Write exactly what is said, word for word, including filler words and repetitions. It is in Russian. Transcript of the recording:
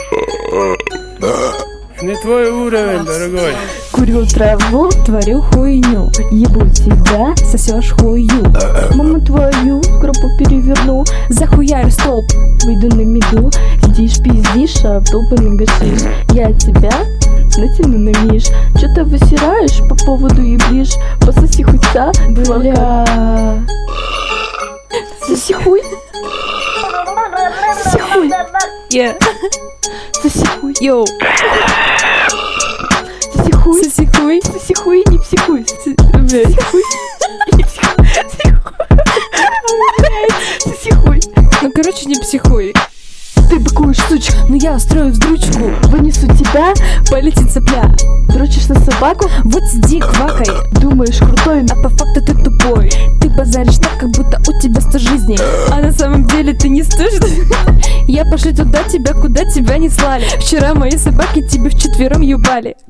Не твой уровень, дорогой. Курю траву, творю хуйню. Ебу тебя, сосешь хую. Маму твою в гробу переверну. Захуярю столб, выйду на меду. Сидишь, пиздишь, а в долбанный гашиш. Я тебя натяну на миш. Чё-то высираешь, по поводу еблишь. Пососи хуйца, бля. Соси хуй. Соси хуй. Yeah. Соси хуй. Йоу. Соси хуй. Соси хуй. Соси хуй, не психуй. Соси хуй. Соси хуй. Ну, короче, не психуй. Ты быкуешь, сучка. Но я устрою вздручку. Вынесу тебя. Полетит сопля. Дрочишь на собаку. Вот сиди, квакай. Думаешь, крутой, А по факту ты тупой. Ты базаришь так, как будто у тебя сто жизней. А на самом деле ты не стоишь. Я пошли туда тебя, куда тебя не слали. Вчера мои собаки тебе вчетвером ебали.